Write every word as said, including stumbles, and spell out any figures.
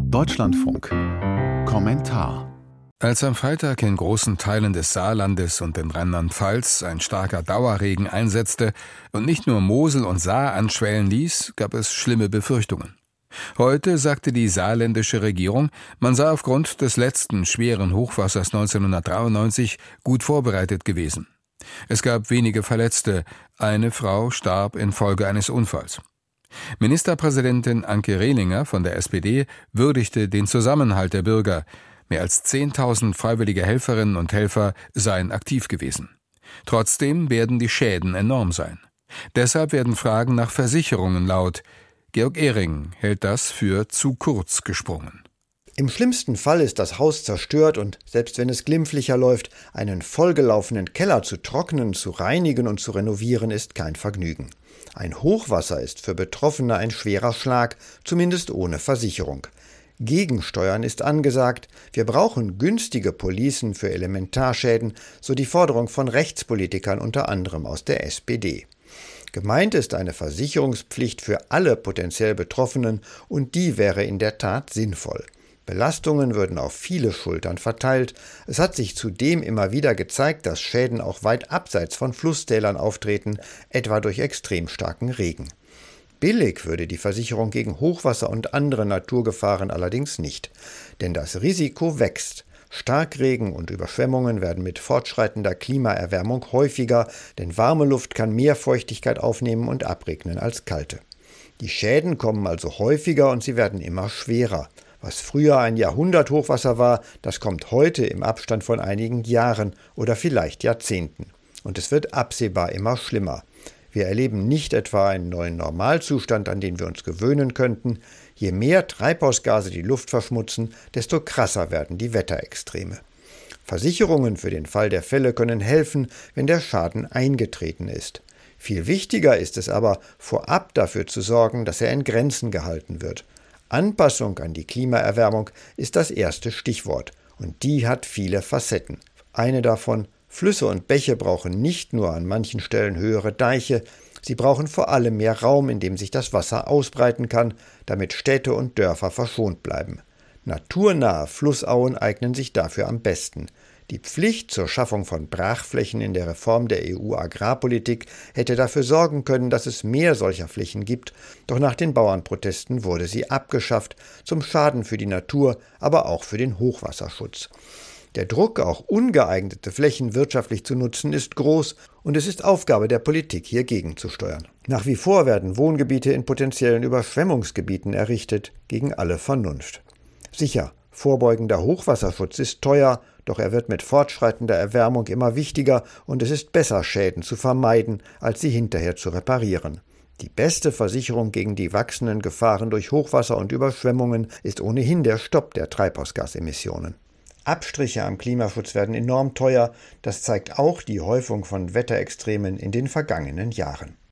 Deutschlandfunk. Kommentar. Als am Freitag in großen Teilen des Saarlandes und in Rheinland-Pfalz ein starker Dauerregen einsetzte und nicht nur Mosel und Saar anschwellen ließ, gab es schlimme Befürchtungen. Heute sagte die saarländische Regierung, man sei aufgrund des letzten schweren Hochwassers neunzehnhundertdreiundneunzig gut vorbereitet gewesen. Es gab wenige Verletzte, eine Frau starb infolge eines Unfalls. Ministerpräsidentin Anke Rehlinger von der S P D würdigte den Zusammenhalt der Bürger. Mehr als zehntausend freiwillige Helferinnen und Helfer seien aktiv gewesen. Trotzdem werden die Schäden enorm sein. Deshalb werden Fragen nach Versicherungen laut. Georg Ehring hält das für zu kurz gesprungen. Im schlimmsten Fall ist das Haus zerstört und, selbst wenn es glimpflicher läuft, einen vollgelaufenen Keller zu trocknen, zu reinigen und zu renovieren, ist kein Vergnügen. Ein Hochwasser ist für Betroffene ein schwerer Schlag, zumindest ohne Versicherung. Gegensteuern ist angesagt. Wir brauchen günstige Policen für Elementarschäden, so die Forderung von Rechtspolitikern, unter anderem aus der S P D. Gemeint ist eine Versicherungspflicht für alle potenziell Betroffenen, und die wäre in der Tat sinnvoll. Belastungen würden auf viele Schultern verteilt. Es hat sich zudem immer wieder gezeigt, dass Schäden auch weit abseits von Flusstälern auftreten, etwa durch extrem starken Regen. Billig würde die Versicherung gegen Hochwasser und andere Naturgefahren allerdings nicht, denn das Risiko wächst. Starkregen und Überschwemmungen werden mit fortschreitender Klimaerwärmung häufiger, denn warme Luft kann mehr Feuchtigkeit aufnehmen und abregnen als kalte. Die Schäden kommen also häufiger und sie werden immer schwerer. Was früher ein Jahrhunderthochwasser war, das kommt heute im Abstand von einigen Jahren oder vielleicht Jahrzehnten. Und es wird absehbar immer schlimmer. Wir erleben nicht etwa einen neuen Normalzustand, an den wir uns gewöhnen könnten. Je mehr Treibhausgase die Luft verschmutzen, desto krasser werden die Wetterextreme. Versicherungen für den Fall der Fälle können helfen, wenn der Schaden eingetreten ist. Viel wichtiger ist es aber, vorab dafür zu sorgen, dass er in Grenzen gehalten wird. Anpassung an die Klimaerwärmung ist das erste Stichwort, und die hat viele Facetten. Eine davon: Flüsse und Bäche brauchen nicht nur an manchen Stellen höhere Deiche, sie brauchen vor allem mehr Raum, in dem sich das Wasser ausbreiten kann, damit Städte und Dörfer verschont bleiben. Naturnahe Flussauen eignen sich dafür am besten. Die Pflicht zur Schaffung von Brachflächen in der Reform der E U-Agrarpolitik hätte dafür sorgen können, dass es mehr solcher Flächen gibt, doch nach den Bauernprotesten wurde sie abgeschafft, zum Schaden für die Natur, aber auch für den Hochwasserschutz. Der Druck, auch ungeeignete Flächen wirtschaftlich zu nutzen, ist groß, und es ist Aufgabe der Politik, hier gegenzusteuern. Nach wie vor werden Wohngebiete in potenziellen Überschwemmungsgebieten errichtet, gegen alle Vernunft. Sicher, vorbeugender Hochwasserschutz ist teuer, doch er wird mit fortschreitender Erwärmung immer wichtiger, und es ist besser, Schäden zu vermeiden, als sie hinterher zu reparieren. Die beste Versicherung gegen die wachsenden Gefahren durch Hochwasser und Überschwemmungen ist ohnehin der Stopp der Treibhausgasemissionen. Abstriche am Klimaschutz werden enorm teuer, das zeigt auch die Häufung von Wetterextremen in den vergangenen Jahren.